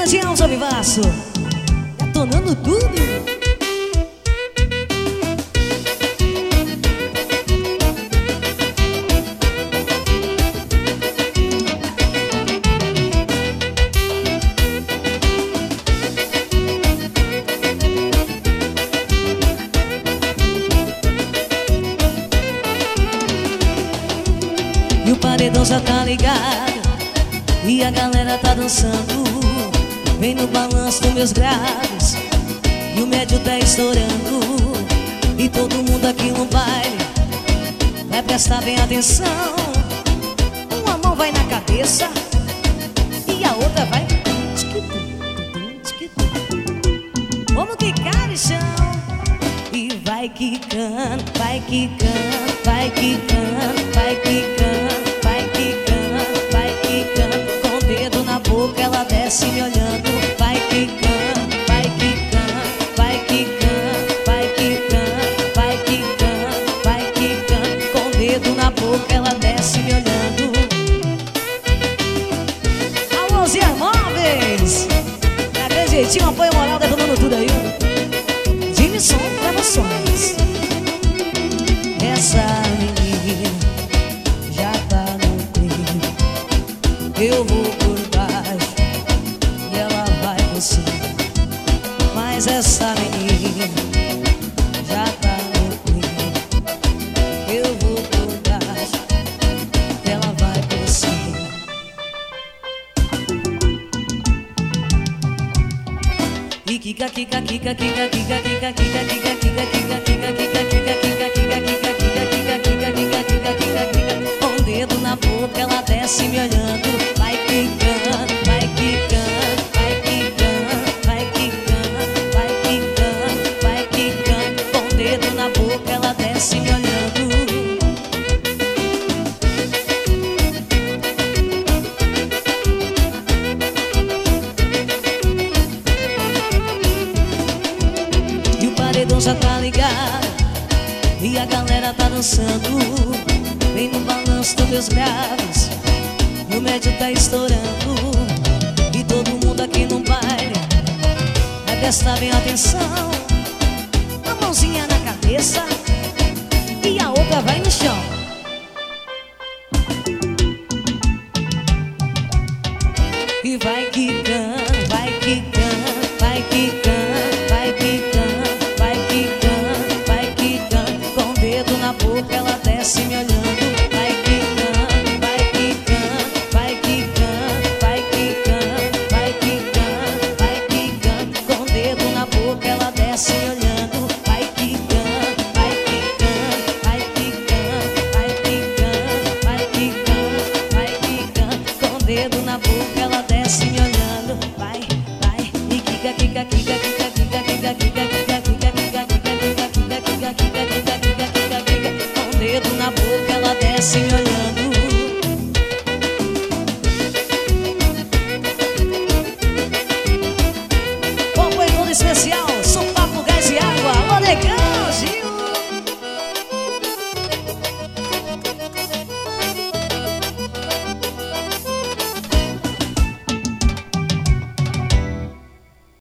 de Alza Vivaço, detonando tudo. E o paredão já tá ligado e a galera tá dançando. Vem no balanço dos meus graves e o médio tá estourando. E todo mundo aqui no baile vai prestar bem atenção. Uma mão vai na cabeça e a outra vai como quicar no chão. E vai quicando, vai quicando, vai quicando, vai quicando, vai quicando, vai quicando. Com o dedo na boca ela desce me olhando. Vai quicando, vai quicando, vai quicando, vai quicando, vai quicando, vai quicando. Com o dedo na boca ela desce me olhando. Alô, Zé Móveis, daquele jeitinho, apoio moral, detonando tudo aí. Som Gravações. Essa menina já tá no clima. Eu vou por baixo e ela vai por cima. Mas essa menina já tá no clima. Eu vou por baixo e ela vai por cima. E kika, kika, kika, kika, kika, kika, kika, kika, kika, kika, kika, kika, kika, kika, kika, kika, kika, kika, kika, kika. Com o dedo na boca ela desce me olhando. Vai quicando, vai quicando, vai quicando, vai quicando, vai quicando, vai quicando. Com o dedo na boca ela desce me olhando. O paredão já tá ligado e a galera tá dançando. Vem no balanço dos meus graves e o médio tá estourando. E todo mundo aqui no baile vai prestar bem atenção. A mãozinha na cabeça e a outra vai no chão.